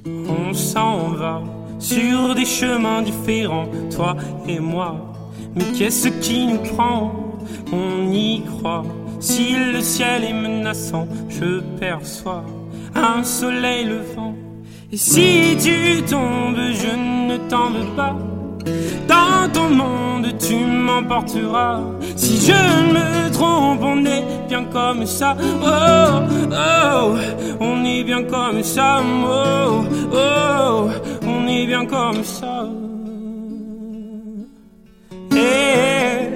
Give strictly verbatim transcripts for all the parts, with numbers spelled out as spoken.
On s'en va sur des chemins différents, toi et moi. Mais qu'est-ce qui nous prend? On y croit. Si le ciel est menaçant, je perçois un soleil levant. Et si tu tombes, je ne t'en veux pas. Dans ton monde, tu m'emporteras. Si je me trompe, on est bien comme ça. Oh, oh, on est bien comme ça. Oh, oh, on est bien comme ça. Hey.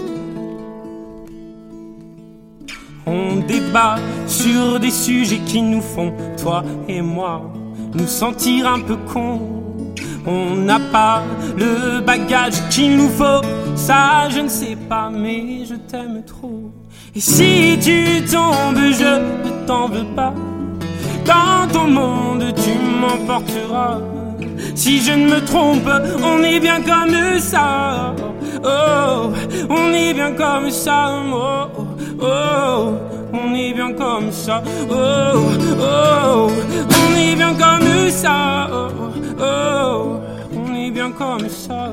On débat sur des sujets qui nous font, toi et moi, nous sentir un peu cons. On n'a pas le bagage qu'il nous faut, ça je ne sais pas, mais je t'aime trop. Et si tu tombes, je ne t'en veux pas. Dans ton monde, tu m'emporteras. Si je ne me trompe, on est bien comme ça. Oh, on est bien comme ça. Oh, oh, on est bien comme ça. Oh, oh, on est bien comme ça. Oh, oh, on est bien comme ça.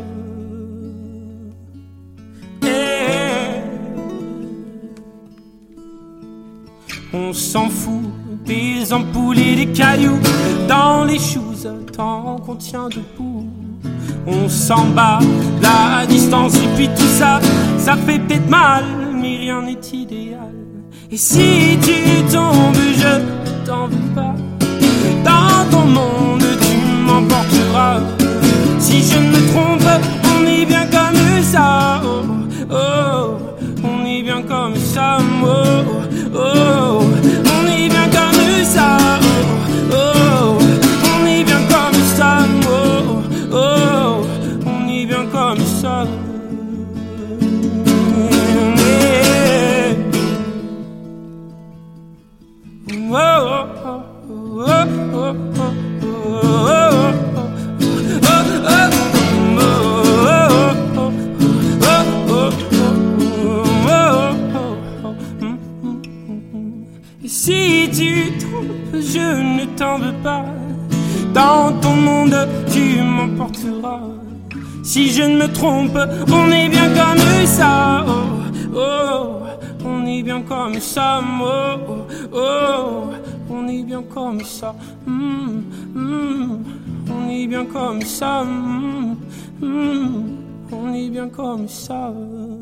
Hey. On s'en fout des ampoules et des cailloux dans les choses tant qu'on tient debout. On s'en bat la distance et puis tout ça, ça fait peut-être mal, mais rien n'est idéal. Et si tu tombes, je ne t'en veux pas. Dans ton monde, tu m'emporteras. Si je ne me trompe, on est bien comme ça. Oh, oh, on est bien comme ça. Oh, oh, on est bien comme ça. Oh, oh, on est bien comme ça. Oh, oh, on est bien comme ça. Oh, oh, oh, oh, si tu tombes, je ne t'en veux pas. Dans ton monde, tu m'emporteras. Si je ne me trompe, on est bien comme ça. Oh, oh, on est bien comme ça. Oh, oh, on est bien comme ça. Mm, mm, on est bien comme ça. Mm, mm, on est bien comme ça.